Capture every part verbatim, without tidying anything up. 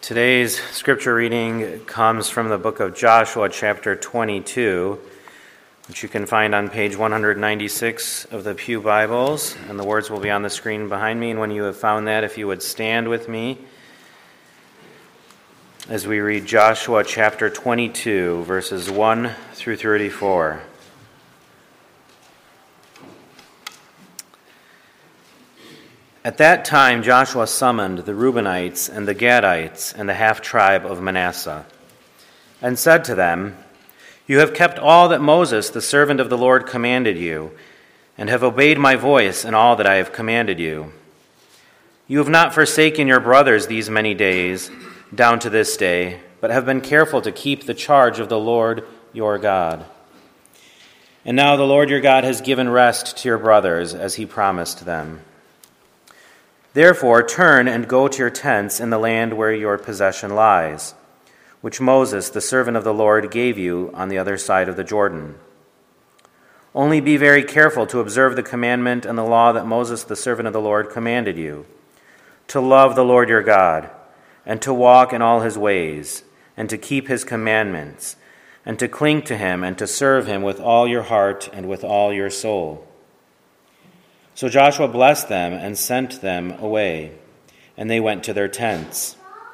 Today's scripture reading comes from the book of Joshua, chapter twenty-two, which you can find on page one ninety-six of the Pew Bibles, and the words will be on the screen behind me. And when you have found that, if you would stand with me as we read Joshua chapter twenty-two, verses one through thirty-four. At that time Joshua summoned the Reubenites and the Gadites and the half-tribe of Manasseh, and said to them, "You have kept all that Moses, the servant of the Lord, commanded you, and have obeyed my voice in all that I have commanded you. You have not forsaken your brothers these many days, down to this day, but have been careful to keep the charge of the Lord your God. And now the Lord your God has given rest to your brothers, as he promised them. Therefore, turn and go to your tents in the land where your possession lies, which Moses, the servant of the Lord, gave you on the other side of the Jordan. Only be very careful to observe the commandment and the law that Moses, the servant of the Lord, commanded you, to love the Lord your God, and to walk in all his ways, and to keep his commandments, and to cling to him and to serve him with all your heart and with all your soul." So Joshua blessed them and sent them away, and they went to their tents.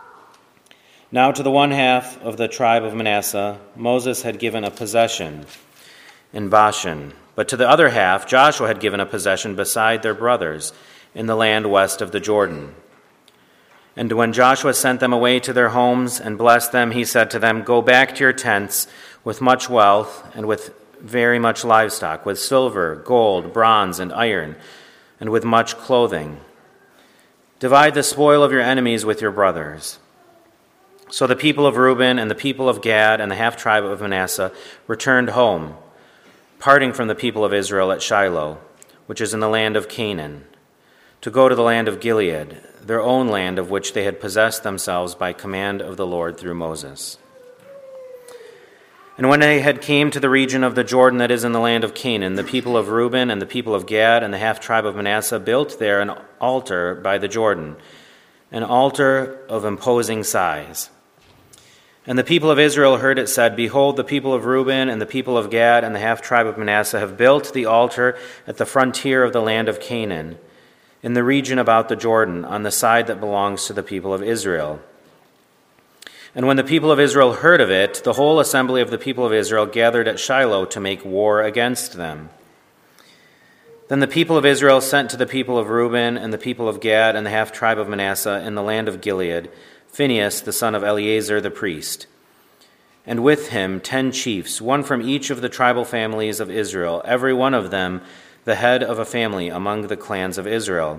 Now to the one half of the tribe of Manasseh, Moses had given a possession in Bashan, but to the other half Joshua had given a possession beside their brothers in the land west of the Jordan. And when Joshua sent them away to their homes and blessed them, he said to them, "Go back to your tents with much wealth and with very much livestock, with silver, gold, bronze, and iron, and with much clothing. Divide the spoil of your enemies with your brothers." So the people of Reuben and the people of Gad and the half-tribe of Manasseh returned home, parting from the people of Israel at Shiloh, which is in the land of Canaan, to go to the land of Gilead, their own land of which they had possessed themselves by command of the Lord through Moses. And when they had came to the region of the Jordan that is in the land of Canaan, the people of Reuben and the people of Gad and the half-tribe of Manasseh built there an altar by the Jordan, an altar of imposing size. And the people of Israel heard it said, "Behold, the people of Reuben and the people of Gad and the half-tribe of Manasseh have built the altar at the frontier of the land of Canaan, in the region about the Jordan, on the side that belongs to the people of Israel." And when the people of Israel heard of it, the whole assembly of the people of Israel gathered at Shiloh to make war against them. Then the people of Israel sent to the people of Reuben and the people of Gad and the half-tribe of Manasseh in the land of Gilead Phinehas, the son of Eleazar the priest, and with him ten chiefs, one from each of the tribal families of Israel, every one of them the head of a family among the clans of Israel.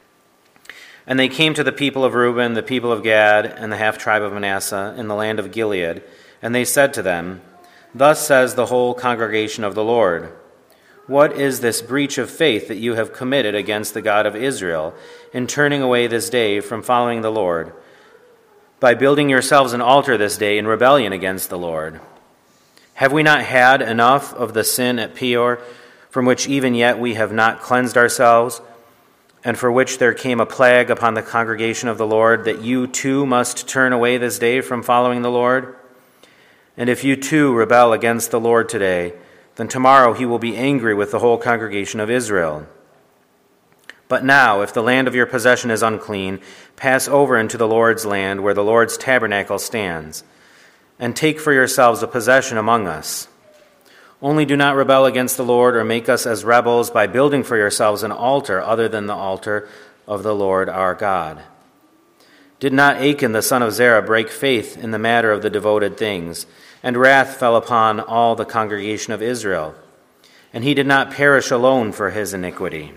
And they came to the people of Reuben, the people of Gad, and the half-tribe of Manasseh in the land of Gilead, and they said to them, "Thus says the whole congregation of the Lord, what is this breach of faith that you have committed against the God of Israel in turning away this day from following the Lord, by building yourselves an altar this day in rebellion against the Lord? Have we not had enough of the sin at Peor, from which even yet we have not cleansed ourselves, and for which there came a plague upon the congregation of the Lord, that you too must turn away this day from following the Lord? And if you too rebel against the Lord today, then tomorrow he will be angry with the whole congregation of Israel. But now, if the land of your possession is unclean, pass over into the Lord's land where the Lord's tabernacle stands, and take for yourselves a possession among us. Only do not rebel against the Lord or make us as rebels by building for yourselves an altar other than the altar of the Lord our God. Did not Achan the son of Zerah break faith in the matter of the devoted things, and wrath fell upon all the congregation of Israel, and he did not perish alone for his iniquity?"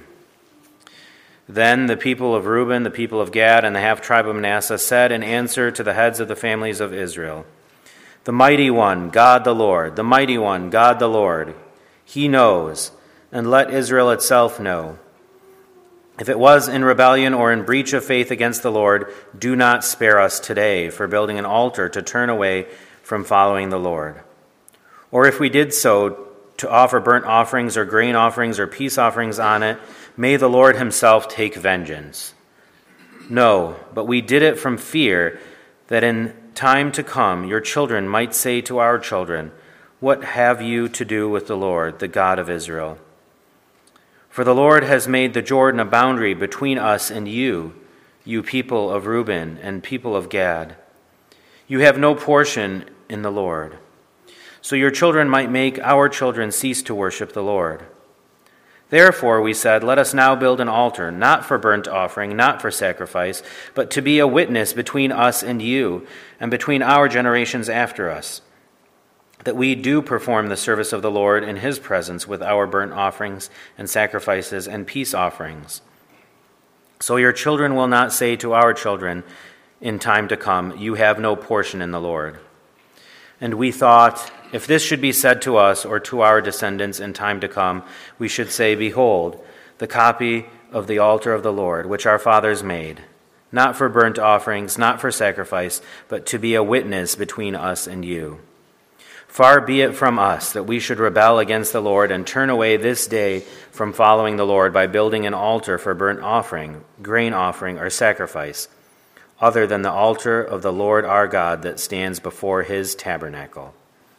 Then the people of Reuben, the people of Gad, and the half-tribe of Manasseh said in answer to the heads of the families of Israel, "The mighty one, God the Lord, the mighty one, God the Lord, he knows, and let Israel itself know. If it was in rebellion or in breach of faith against the Lord, do not spare us today for building an altar to turn away from following the Lord. Or if we did so to offer burnt offerings or grain offerings or peace offerings on it, may the Lord himself take vengeance. No, but we did it from fear that in time to come your children might say to our children, 'What have you to do with the Lord, the God of Israel?' For the Lord has made the Jordan a boundary between us and you, you people of Reuben and people of Gad. You have no portion in the Lord. So your children might make our children cease to worship the Lord. Therefore we said, 'Let us now build an altar, not for burnt offering, not for sacrifice, but to be a witness between us and you, and between our generations after us, that we do perform the service of the Lord in his presence with our burnt offerings and sacrifices and peace offerings. So your children will not say to our children in time to come, "You have no portion in the Lord." And we thought, if this should be said to us or to our descendants in time to come, we should say, "Behold, the copy of the altar of the Lord, which our fathers made, not for burnt offerings, not for sacrifice, but to be a witness between us and you. Far be it from us that we should rebel against the Lord and turn away this day from following the Lord by building an altar for burnt offering, grain offering, or sacrifice, other than the altar of the Lord our God that stands before his tabernacle."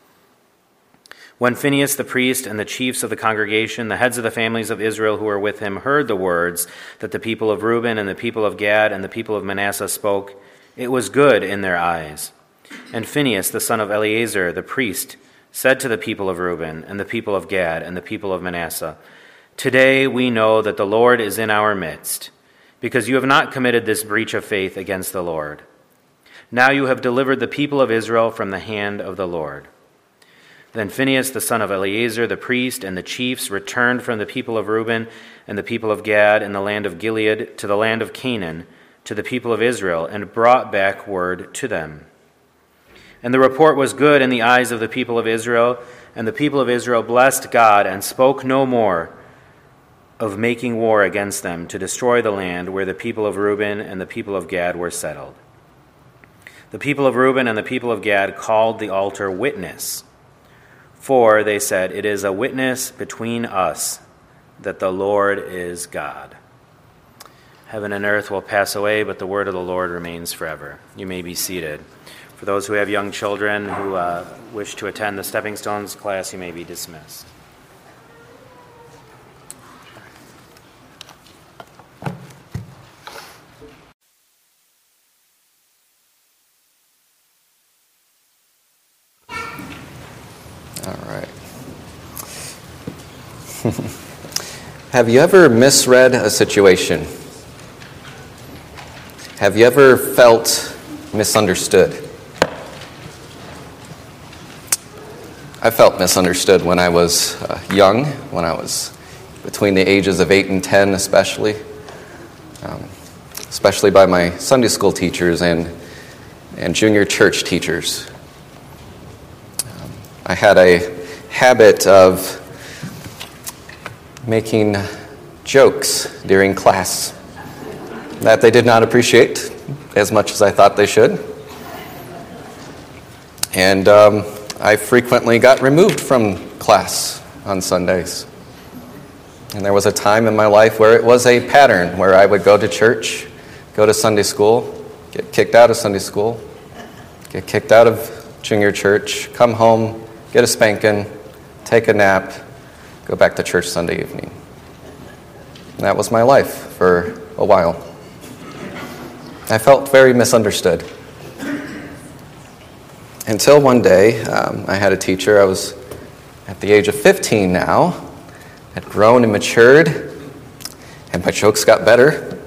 When Phinehas the priest and the chiefs of the congregation, the heads of the families of Israel who were with him, heard the words that the people of Reuben and the people of Gad and the people of Manasseh spoke, it was good in their eyes. And Phinehas the son of Eleazar the priest said to the people of Reuben and the people of Gad and the people of Manasseh, "Today we know that the Lord is in our midst, because you have not committed this breach of faith against the Lord. Now you have delivered the people of Israel from the hand of the Lord." Then Phinehas the son of Eleazar the priest and the chiefs returned from the people of Reuben and the people of Gad in the land of Gilead to the land of Canaan, to the people of Israel, and brought back word to them. And the report was good in the eyes of the people of Israel, and the people of Israel blessed God and spoke no more of making war against them to destroy the land where the people of Reuben and the people of Gad were settled. The people of Reuben and the people of Gad called the altar Witness, for, they said, "It is a witness between us that the Lord is God." Heaven and earth will pass away, but the word of the Lord remains forever. You may be seated. For those who have young children who uh, wish to attend the Stepping Stones class, you may be dismissed. All right. Have you ever misread a situation? Have you ever felt misunderstood? I felt misunderstood when I was uh, young, when I was between the ages of eight and ten especially, um, especially by my Sunday school teachers and, and junior church teachers. Um, I had a habit of making jokes during class that they did not appreciate as much as I thought they should. And um, I frequently got removed from class on Sundays. And there was a time in my life where it was a pattern, where I would go to church, go to Sunday school, get kicked out of Sunday school, get kicked out of junior church, come home, get a spanking, take a nap, go back to church Sunday evening. And that was my life for a while. I felt very misunderstood. Until one day, um, I had a teacher. I was at the age of fifteen now, had grown and matured, and my jokes got better.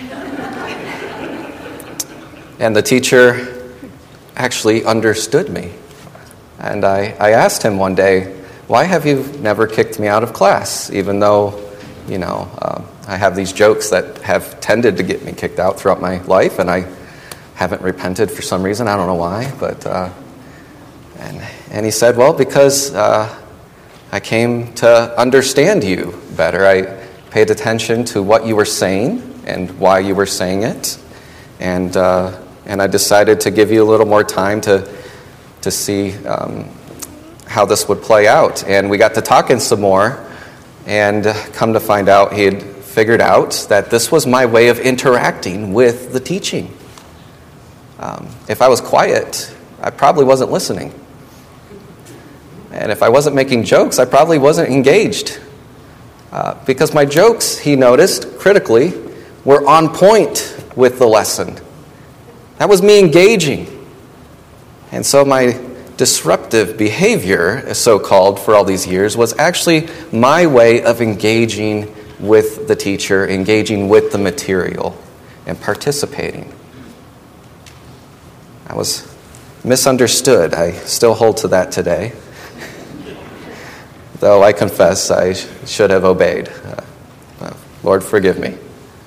And the teacher actually understood me. And I, I asked him one day, "Why have you never kicked me out of class, even though, you know, uh, I have these jokes that have tended to get me kicked out throughout my life, and I haven't repented for some reason. I don't know why, but..." Uh, And, and he said, "Well, because uh, I came to understand you better. I paid attention to what you were saying and why you were saying it. And uh, and I decided to give you a little more time to, to see um, how this would play out. And we got to talking some more, and come to find out he had figured out that this was my way of interacting with the teaching. Um, if I was quiet, I probably wasn't listening. And if I wasn't making jokes, I probably wasn't engaged. Uh, because my jokes, he noticed, critically, were on point with the lesson. That was me engaging. And so my disruptive behavior, so-called, for all these years, was actually my way of engaging with the teacher, engaging with the material, and participating. I was misunderstood. I still hold to that today. Though I confess I should have obeyed. Uh, uh, Lord, forgive me.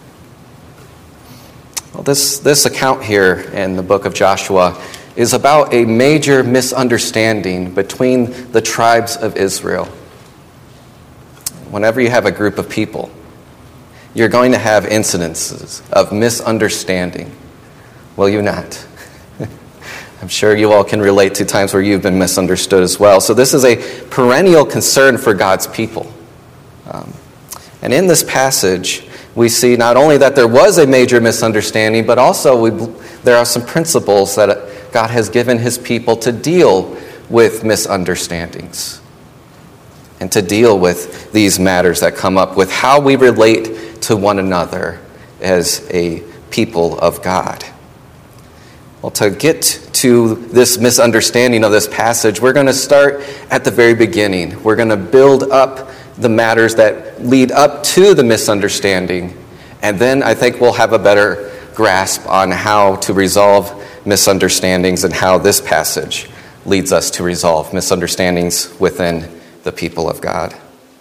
Well, this, this account here in the book of Joshua is about a major misunderstanding between the tribes of Israel. Whenever you have a group of people, you're going to have incidences of misunderstanding. Will you not? I'm sure you all can relate to times where you've been misunderstood as well. So this is a perennial concern for God's people. Um, and in this passage, we see not only that there was a major misunderstanding, but also we, there are some principles that God has given his people to deal with misunderstandings and to deal with these matters that come up with how we relate to one another as a people of God. Well, to get to this misunderstanding of this passage, we're going to start at the very beginning. We're going to build up the matters that lead up to the misunderstanding, and then I think we'll have a better grasp on how to resolve misunderstandings and how this passage leads us to resolve misunderstandings within the people of God.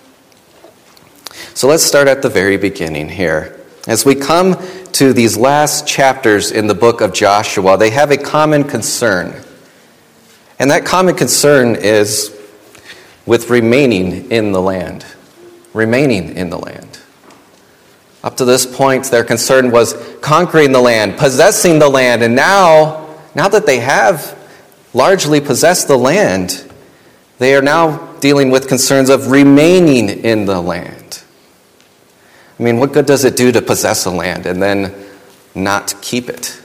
So let's start at the very beginning here. As we come to these last chapters in the book of Joshua, they have a common concern. And that common concern is with remaining in the land. Remaining in the land. Up to this point, their concern was conquering the land, possessing the land. And now, now that they have largely possessed the land, they are now dealing with concerns of remaining in the land. I mean, what good does it do to possess a land and then not keep it?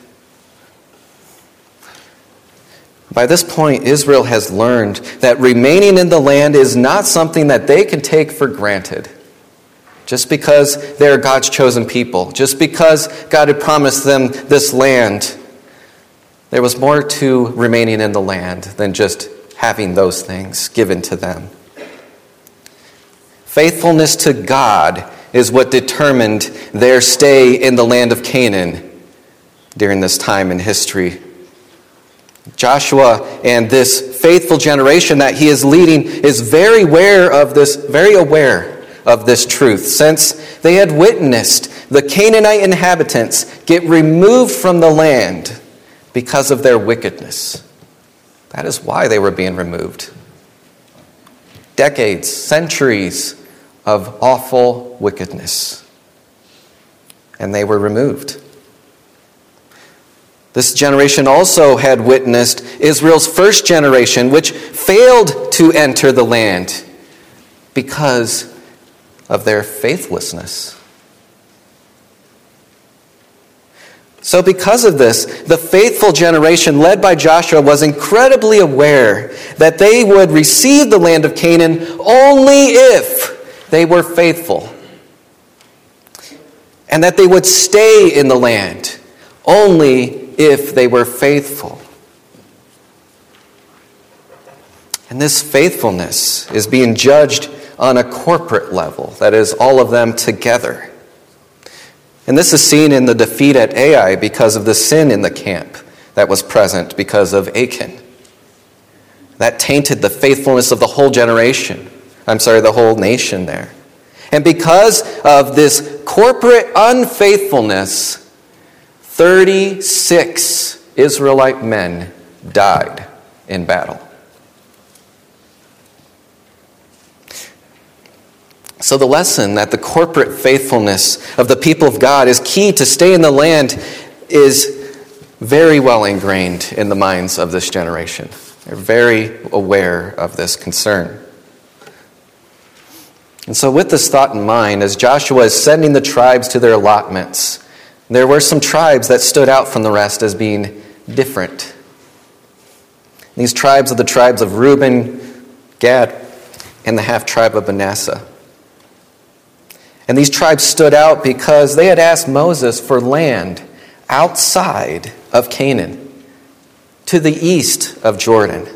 By this point, Israel has learned that remaining in the land is not something that they can take for granted. Just because they're God's chosen people, just because God had promised them this land, there was more to remaining in the land than just having those things given to them. Faithfulness to God is what determined their stay in the land of Canaan during this time in history. Joshua and this faithful generation that he is leading is very aware of this, very aware of this truth, since they had witnessed the Canaanite inhabitants get removed from the land because of their wickedness. That is why they were being removed. Decades, centuries of awful wickedness. And they were removed. This generation also had witnessed Israel's first generation, which failed to enter the land because of their faithlessness. So because of this, the faithful generation led by Joshua was incredibly aware that they would receive the land of Canaan only if they were faithful, and that they would stay in the land only if they were faithful. And this faithfulness is being judged on a corporate level, that is, all of them together. And this is seen in the defeat at Ai because of the sin in the camp that was present because of Achan. That tainted the faithfulness of the whole generation. I'm sorry, the whole nation there. And because of this corporate unfaithfulness, thirty-six Israelite men died in battle. So the lesson that the corporate faithfulness of the people of God is key to stay in the land is very well ingrained in the minds of this generation. They're very aware of this concern. And so with this thought in mind, as Joshua is sending the tribes to their allotments, there were some tribes that stood out from the rest as being different. These tribes are the tribes of Reuben, Gad, and the half-tribe of Manasseh. And these tribes stood out because they had asked Moses for land outside of Canaan, to the east of Jordan.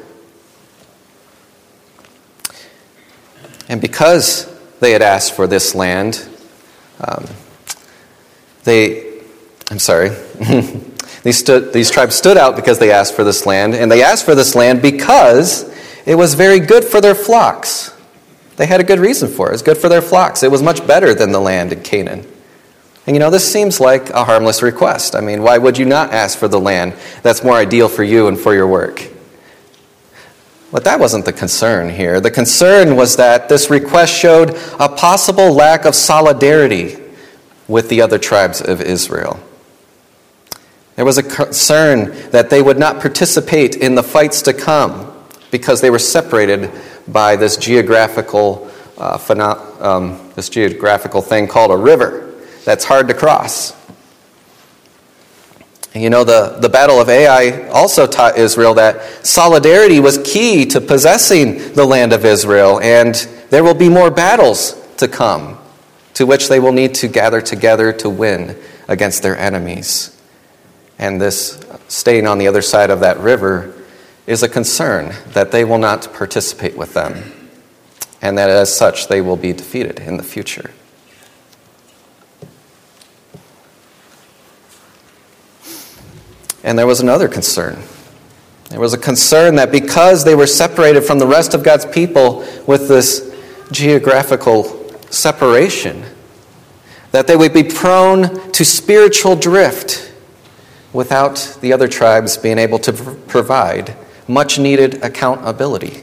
And because they had asked for this land, um, they, I'm sorry, these, stood, these tribes stood out because they asked for this land, and they asked for this land because it was very good for their flocks. They had a good reason for it. It was good for their flocks. It was much better than the land in Canaan. And you know, this seems like a harmless request. I mean, why would you not ask for the land that's more ideal for you and for your work? But that wasn't the concern here. The concern was that this request showed a possible lack of solidarity with the other tribes of Israel. There was a concern that they would not participate in the fights to come because they were separated by this geographical uh, pheno- um, this geographical thing called a river that's hard to cross. And you know, the, the Battle of Ai also taught Israel that solidarity was key to possessing the land of Israel, and there will be more battles to come, to which they will need to gather together to win against their enemies. And this staying on the other side of that river is a concern that they will not participate with them, and that as such they will be defeated in the future. And there was another concern. There was a concern that because they were separated from the rest of God's people with this geographical separation, that they would be prone to spiritual drift without the other tribes being able to provide much needed accountability.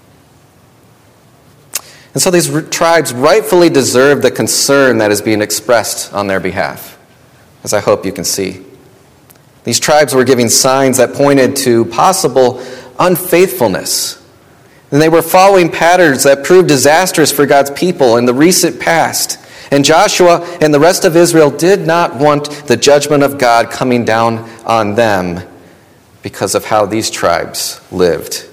And so these tribes rightfully deserve the concern that is being expressed on their behalf, as I hope you can see. These tribes were giving signs that pointed to possible unfaithfulness. And they were following patterns that proved disastrous for God's people in the recent past. And Joshua and the rest of Israel did not want the judgment of God coming down on them because of how these tribes lived.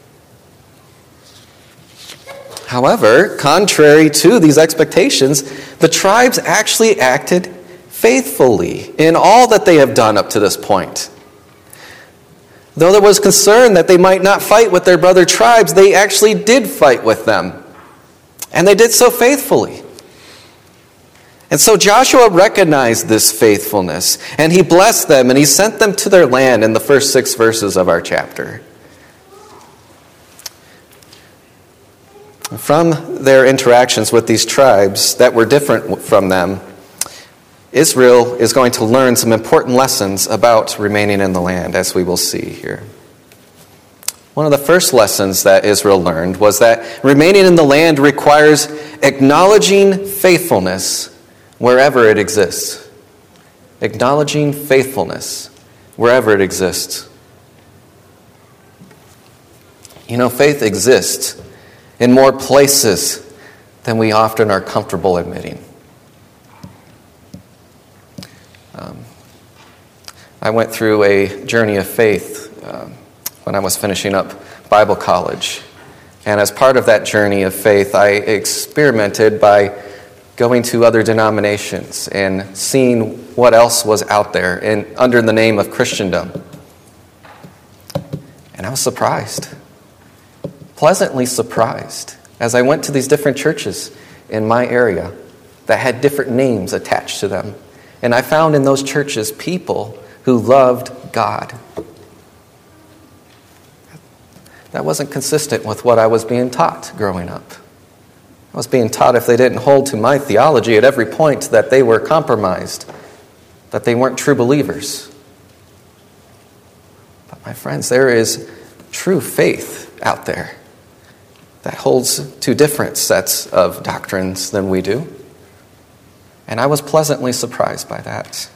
However, contrary to these expectations, the tribes actually acted faithfully in all that they have done up to this point. Though there was concern that they might not fight with their brother tribes, they actually did fight with them. And they did so faithfully. And so Joshua recognized this faithfulness, and he blessed them, and he sent them to their land in the first six verses of our chapter. From their interactions with these tribes that were different from them, Israel is going to learn some important lessons about remaining in the land, as we will see here. One of the first lessons that Israel learned was that remaining in the land requires acknowledging faithfulness wherever it exists. Acknowledging faithfulness wherever it exists. You know, faith exists in more places than we often are comfortable admitting. Um, I went through a journey of faith um, when I was finishing up Bible college. And as part of that journey of faith, I experimented by going to other denominations and seeing what else was out there in, under the name of Christendom. And I was surprised, pleasantly surprised, as I went to these different churches in my area that had different names attached to them. And I found in those churches people who loved God. That wasn't consistent with what I was being taught growing up. I was being taught if they didn't hold to my theology at every point that they were compromised, that they weren't true believers. But my friends, there is true faith out there that holds to different sets of doctrines than we do. And I was pleasantly surprised by that.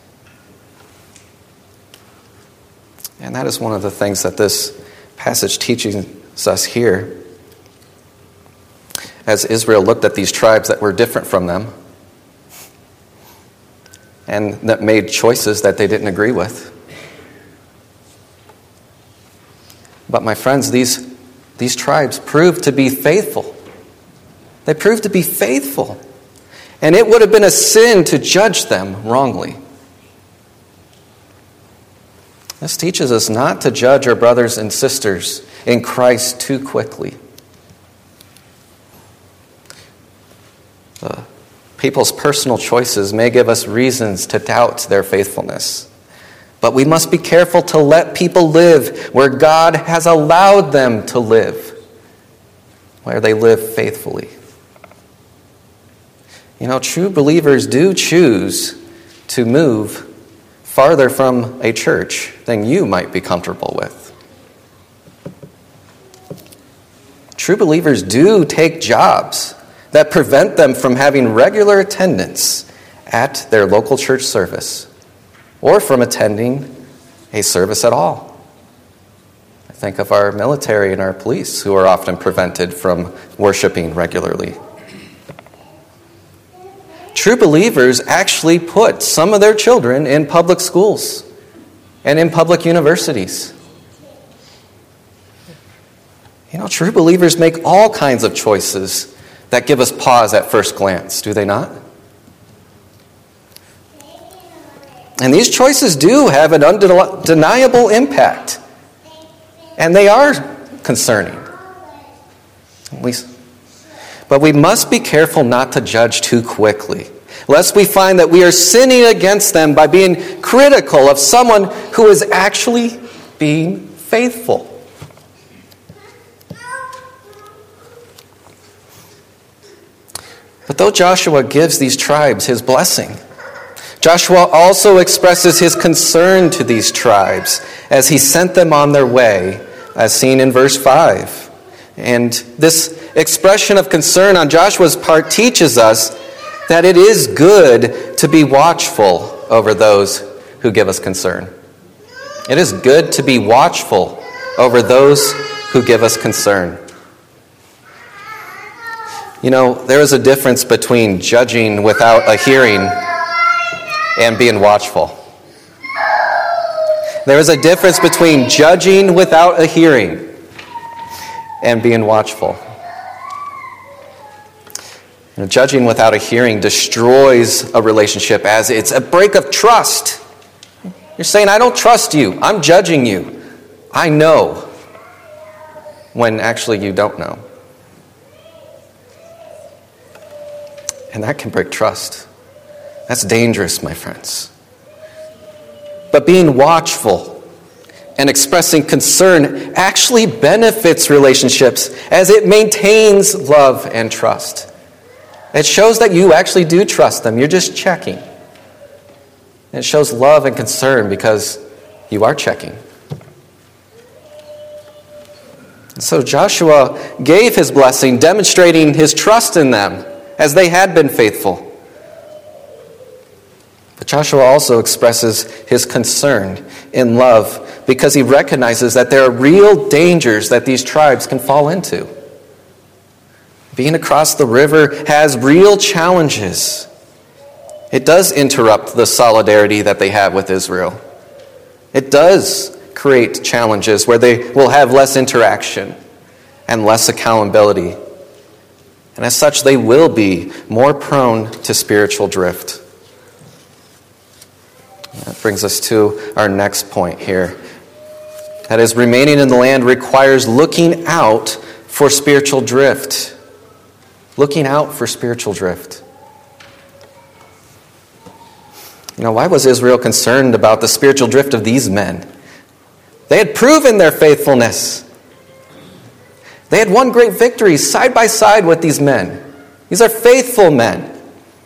And that is one of the things that this passage teaches us here. As Israel looked at these tribes that were different from them and that made choices that they didn't agree with. But my friends, these, these tribes proved to be faithful. They proved to be faithful. And it would have been a sin to judge them wrongly. This teaches us not to judge our brothers and sisters in Christ too quickly. The people's personal choices may give us reasons to doubt their faithfulness. But we must be careful to let people live where God has allowed them to live, where they live faithfully. You know, true believers do choose to move farther from a church than you might be comfortable with. True believers do take jobs that prevent them from having regular attendance at their local church service or from attending a service at all. I think of our military and our police who are often prevented from worshiping regularly. True believers actually put some of their children in public schools and in public universities. You know, true believers make all kinds of choices that give us pause at first glance, do they not? And these choices do have an undeniable impact. And they are concerning. At least. But we must be careful not to judge too quickly, lest we find that we are sinning against them by being critical of someone who is actually being faithful. But though Joshua gives these tribes his blessing, Joshua also expresses his concern to these tribes as he sent them on their way, as seen in verse five. And this expression of concern on Joshua's part teaches us that it is good to be watchful over those who give us concern. It is good to be watchful over those who give us concern. You know, there is a difference between judging without a hearing and being watchful. There is a difference between judging without a hearing and being watchful. You know, judging without a hearing destroys a relationship as it's a break of trust. You're saying, I don't trust you. I'm judging you. I know. When actually you don't know. And that can break trust. That's dangerous, my friends. But being watchful and expressing concern actually benefits relationships as it maintains love and trust. It shows that you actually do trust them. You're just checking. It shows love and concern because you are checking. So Joshua gave his blessing, demonstrating his trust in them as they had been faithful. But Joshua also expresses his concern in love because he recognizes that there are real dangers that these tribes can fall into. Being across the river has real challenges. It does interrupt the solidarity that they have with Israel. It does create challenges where they will have less interaction and less accountability. And as such, they will be more prone to spiritual drift. That brings us to our next point here. That is, remaining in the land requires looking out for spiritual drift. Looking out for spiritual drift. You know, why was Israel concerned about the spiritual drift of these men? They had proven their faithfulness. They had won great victories side by side with these men. These are faithful men.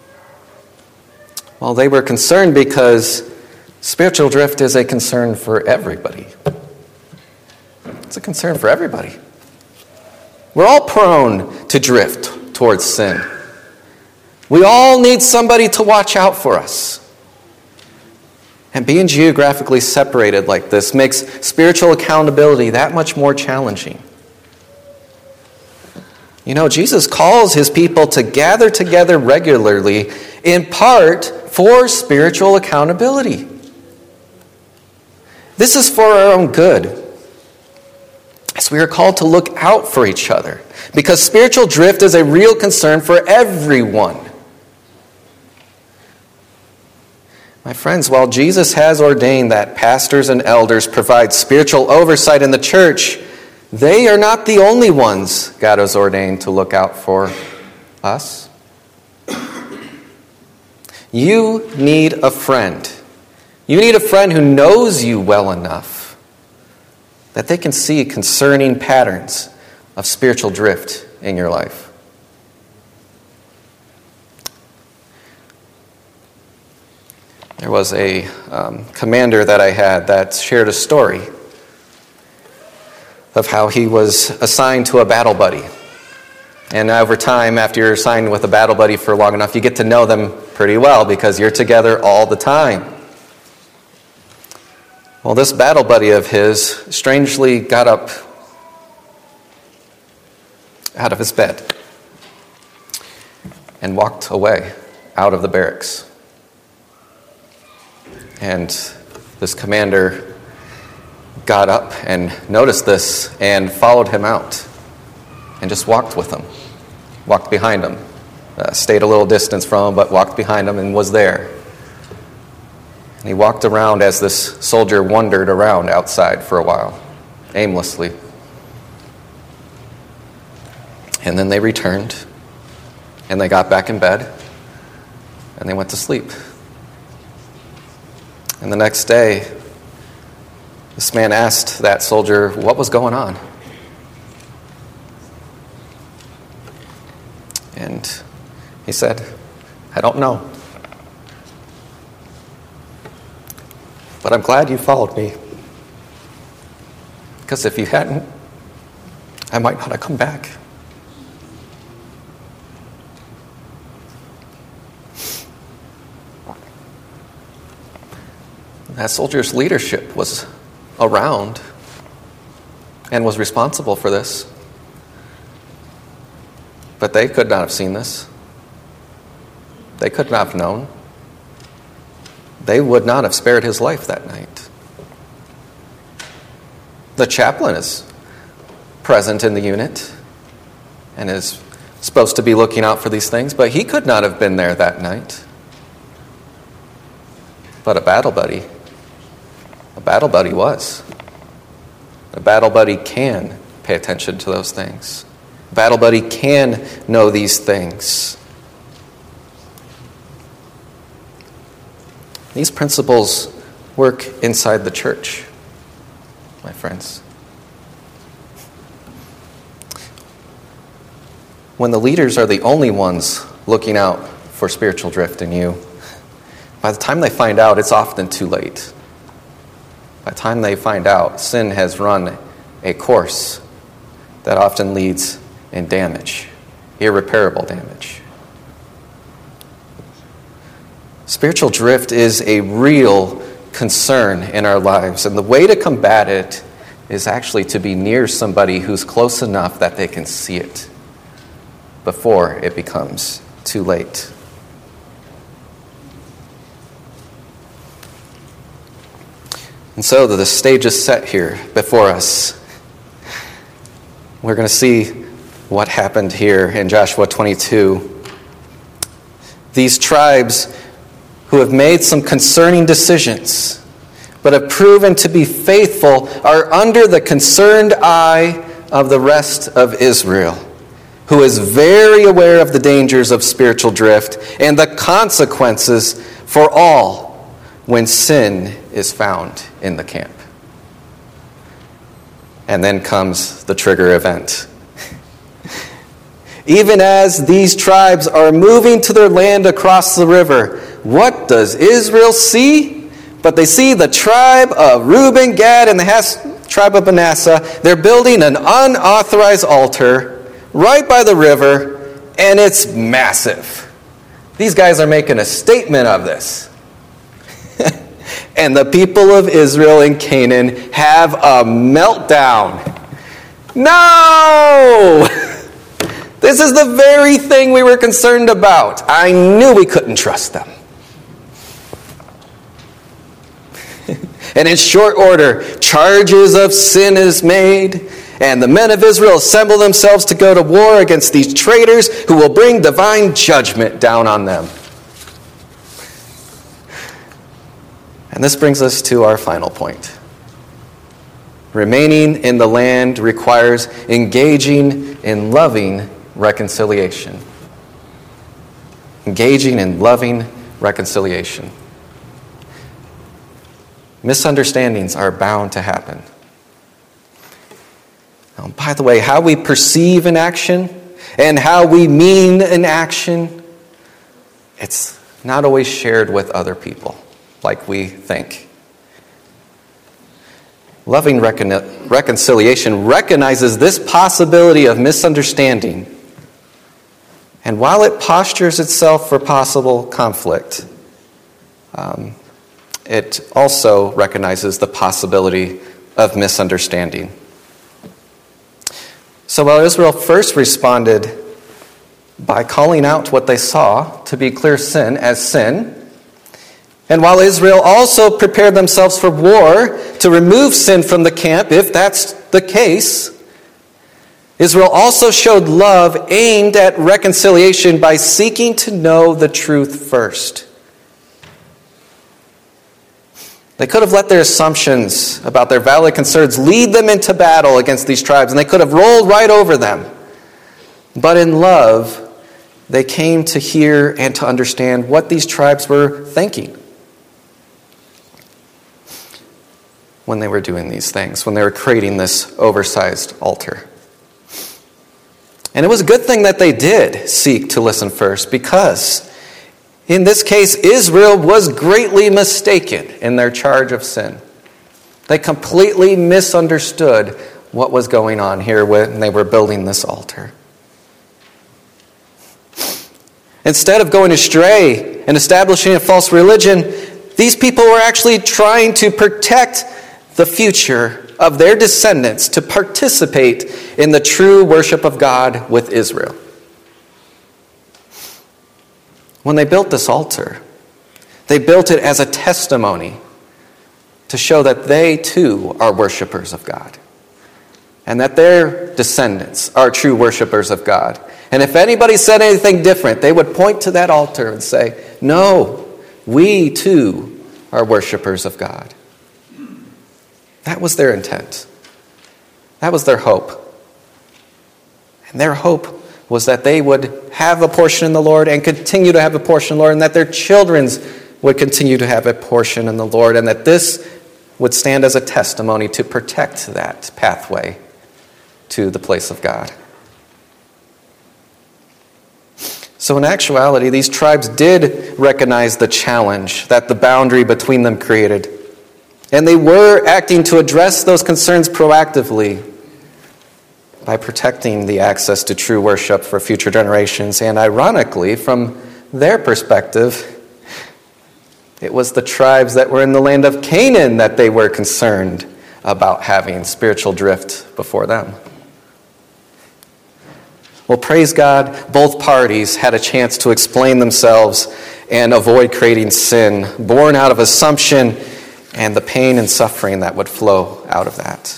Well, they were concerned because spiritual drift is a concern for everybody. It's a concern for everybody. We're all prone to drift towards sin. We all need somebody to watch out for us. And being geographically separated like this makes spiritual accountability that much more challenging. You know, Jesus calls his people to gather together regularly, in part for spiritual accountability. This is for our own good. So we are called to look out for each other, because spiritual drift is a real concern for everyone. My friends, while Jesus has ordained that pastors and elders provide spiritual oversight in the church, they are not the only ones God has ordained to look out for us. You need a friend. You need a friend who knows you well enough that they can see concerning patterns of spiritual drift in your life. There was a um, commander that I had that shared a story of how he was assigned to a battle buddy. And over time, after you're assigned with a battle buddy for long enough, you get to know them pretty well because you're together all the time. Well, this battle buddy of his strangely got up out of his bed and walked away out of the barracks. And this commander got up and noticed this and followed him out and just walked with him, walked behind him, uh, stayed a little distance from him, but walked behind him and was there. And he walked around as this soldier wandered around outside for a while, aimlessly. And then they returned, and they got back in bed, and they went to sleep. And the next day, this man asked that soldier what was going on. And he said, "I don't know. But I'm glad you followed me. Because if you hadn't, I might not have come back." That soldier's leadership was around and was responsible for this. But they could not have seen this. They could not have known. They would not have spared his life that night. The chaplain is present in the unit and is supposed to be looking out for these things, but he could not have been there that night. But a battle buddy, a battle buddy was. A battle buddy can pay attention to those things. A battle buddy can know these things. These principles work inside the church, my friends. When the leaders are the only ones looking out for spiritual drift in you, by the time they find out, it's often too late. By the time they find out, sin has run a course that often leads in damage, irreparable damage. Spiritual drift is a real concern in our lives, and the way to combat it is actually to be near somebody who's close enough that they can see it before it becomes too late. And so the stage is set here before us. We're going to see what happened here in Joshua twenty-two. These tribes who have made some concerning decisions, but have proven to be faithful, are under the concerned eye of the rest of Israel, who is very aware of the dangers of spiritual drift and the consequences for all when sin is found in the camp. And then comes the trigger event. Even as these tribes are moving to their land across the river, what does Israel see? But they see the tribe of Reuben, Gad, and the half tribe of Manasseh. They're building an unauthorized altar right by the river, and it's massive. These guys are making a statement of this. And the people of Israel and Canaan have a meltdown. No! This is the very thing we were concerned about. I knew we couldn't trust them. And in short order, charges of sin is made, and the men of Israel assemble themselves to go to war against these traitors who will bring divine judgment down on them. And this brings us to our final point. Remaining in the land requires engaging in loving reconciliation. Engaging in loving reconciliation. Misunderstandings are bound to happen. Now, by the way, how we perceive an action and how we mean an action, it's not always shared with other people like we think. Loving recon- reconciliation recognizes this possibility of misunderstanding. And while it postures itself for possible conflict, um, it also recognizes the possibility of misunderstanding. So while Israel first responded by calling out what they saw to be clear sin as sin, and while Israel also prepared themselves for war to remove sin from the camp, if that's the case, Israel also showed love aimed at reconciliation by seeking to know the truth first. They could have let their assumptions about their valid concerns lead them into battle against these tribes, and they could have rolled right over them. But in love, they came to hear and to understand what these tribes were thinking when they were doing these things, when they were creating this oversized altar. And it was a good thing that they did seek to listen first, because in this case, Israel was greatly mistaken in their charge of sin. They completely misunderstood what was going on here when they were building this altar. Instead of going astray and establishing a false religion, these people were actually trying to protect the future of their descendants to participate in the true worship of God with Israel. When they built this altar, they built it as a testimony to show that they too are worshipers of God, and that their descendants are true worshipers of God. And if anybody said anything different, they would point to that altar and say, "No, we too are worshipers of God." That was their intent. That was their hope. And their hope was that they would have a portion in the Lord and continue to have a portion in the Lord, and that their children would continue to have a portion in the Lord, and that this would stand as a testimony to protect that pathway to the place of God. So in actuality, these tribes did recognize the challenge that the boundary between them created. And they were acting to address those concerns proactively by protecting the access to true worship for future generations. And ironically, from their perspective, it was the tribes that were in the land of Canaan that they were concerned about having spiritual drift before them. Well, praise God, both parties had a chance to explain themselves and avoid creating sin born out of assumption and the pain and suffering that would flow out of that.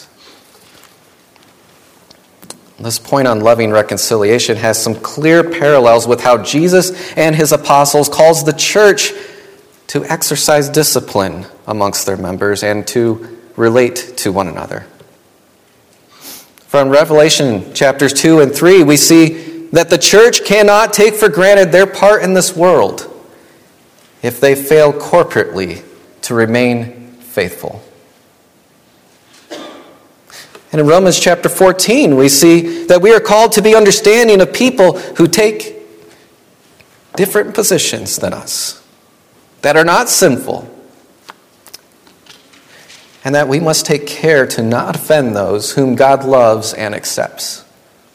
This point on loving reconciliation has some clear parallels with how Jesus and his apostles calls the church to exercise discipline amongst their members and to relate to one another. From Revelation chapters two and three, we see that the church cannot take for granted their part in this world if they fail corporately to remain faithful. And in Romans chapter fourteen, we see that we are called to be understanding of people who take different positions than us, that are not sinful, and that we must take care to not offend those whom God loves and accepts.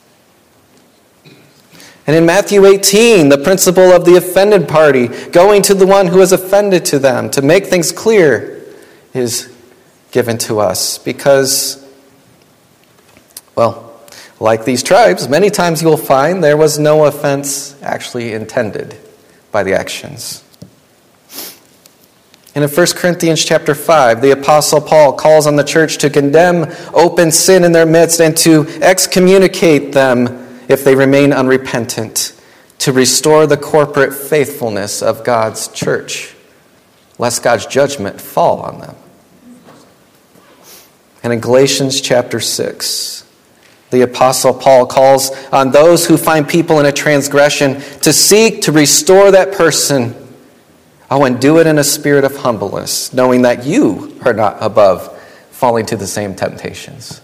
And in Matthew eighteen, the principle of the offended party going to the one who has offended to them to make things clear is given to us because, well, like these tribes, many times you will find there was no offense actually intended by the actions. And in First Corinthians chapter five, the Apostle Paul calls on the church to condemn open sin in their midst and to excommunicate them if they remain unrepentant, to restore the corporate faithfulness of God's church, lest God's judgment fall on them. And in Galatians chapter six, the Apostle Paul calls on those who find people in a transgression to seek to restore that person. Oh, and do it in a spirit of humbleness, knowing that you are not above falling to the same temptations.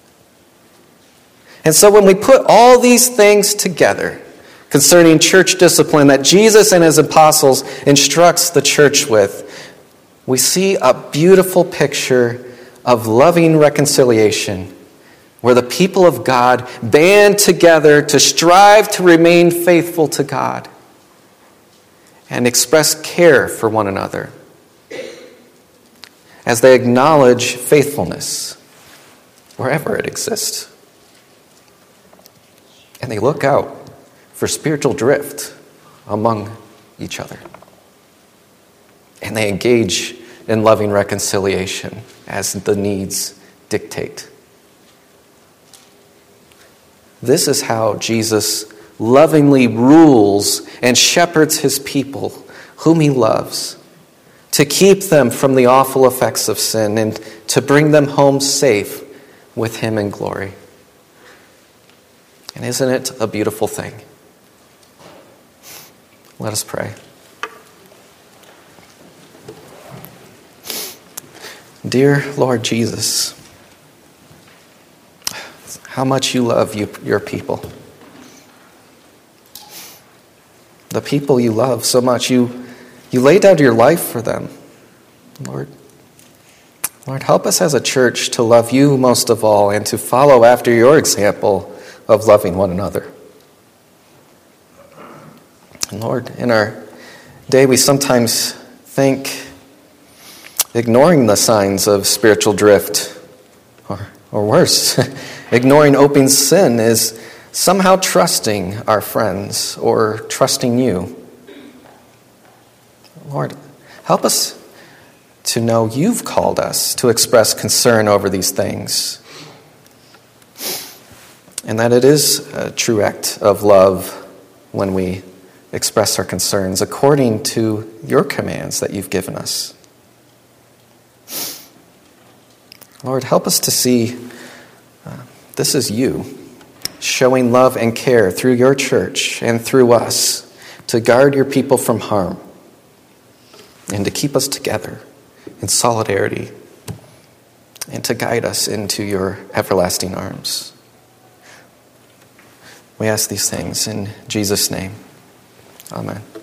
And so when we put all these things together concerning church discipline that Jesus and his apostles instructs the church with, we see a beautiful picture of loving reconciliation, where the people of God band together to strive to remain faithful to God and express care for one another as they acknowledge faithfulness wherever it exists. And they look out for spiritual drift among each other. And they engage in loving reconciliation as the needs dictate. This is how Jesus lovingly rules and shepherds his people, whom he loves, to keep them from the awful effects of sin and to bring them home safe with him in glory. And isn't it a beautiful thing? Let us pray. Dear Lord Jesus, how much you love you, your people. The people you love so much, you, you laid down your life for them. Lord, Lord, help us as a church to love you most of all and to follow after your example of loving one another. And Lord, in our day we sometimes think ignoring the signs of spiritual drift, or, or worse, ignoring open sin is somehow trusting our friends or trusting you. Lord, help us to know you've called us to express concern over these things, and that it is a true act of love when we express our concerns according to your commands that you've given us. Lord, help us to see uh, this is you showing love and care through your church and through us to guard your people from harm and to keep us together in solidarity and to guide us into your everlasting arms. We ask these things in Jesus' name. Amen.